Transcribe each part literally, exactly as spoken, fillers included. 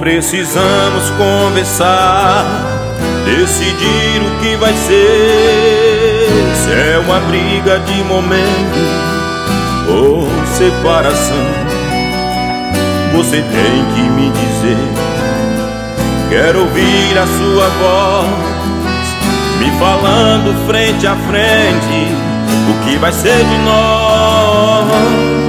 Precisamos conversar, decidir o que vai ser. Se é uma briga de momento ou separação, você tem que me dizer. Quero ouvir a sua voz me falando frente a frente o que vai ser de nós.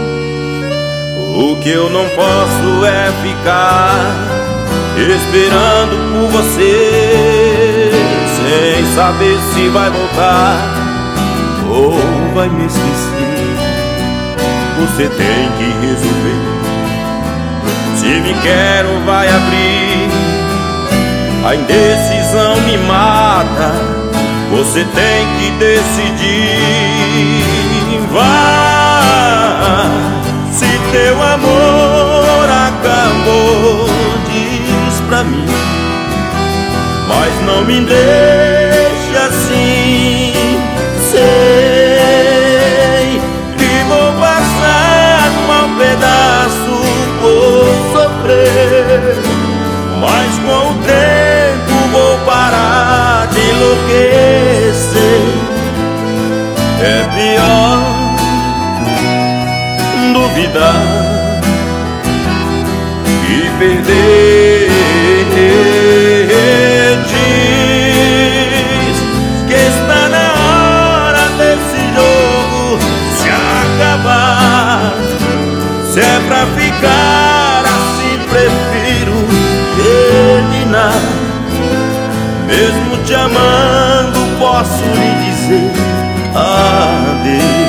O que eu não posso é ficar esperando por você, sem saber se vai voltar ou vai me esquecer. Você tem que resolver. Se me quer ou vai abrir, a indecisão me mata. Você tem que decidir. Vai. Se teu amor acabou, diz pra mim, mas não me deixe assim. Sei que vou passar um mau pedaço, vou sofrer, mas com o tempo vou parar de enlouquecer. É pior duvidar e perder. Diz que está na hora desse jogo se acabar. Se é pra ficar assim, prefiro terminar. Mesmo te amando, posso lhe dizer adeus.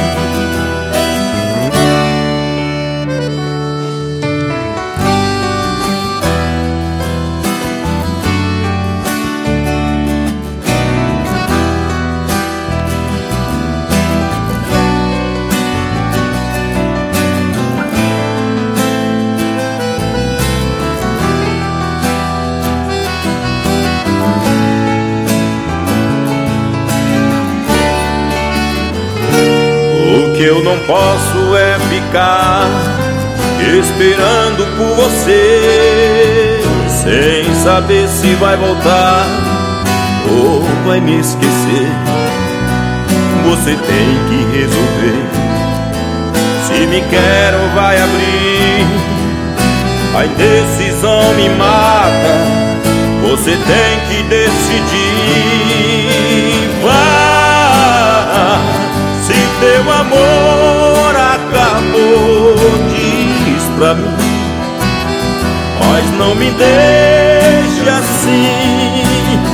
O que eu não posso é ficar esperando por você, sem saber se vai voltar ou vai me esquecer. Você tem que resolver. Se me quer ou vai abrir, a indecisão me mata. Você tem que decidir. Vai. Se teu amor acabou, diz pra mim, mas não me deixe assim.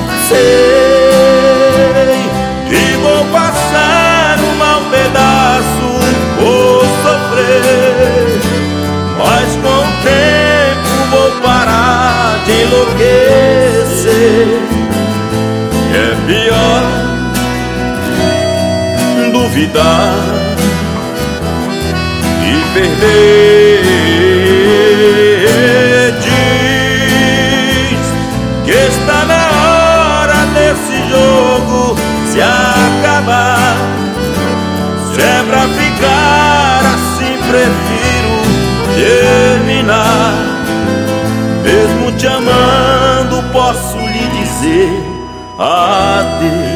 Sei que vou passar um mau pedaço, vou sofrer, mas com o tempo vou parar de enlouquecer. É pior duvidar e perder. Diz que está na hora desse jogo se acabar. Se é pra ficar assim, prefiro terminar. Mesmo te amando, posso lhe dizer adeus.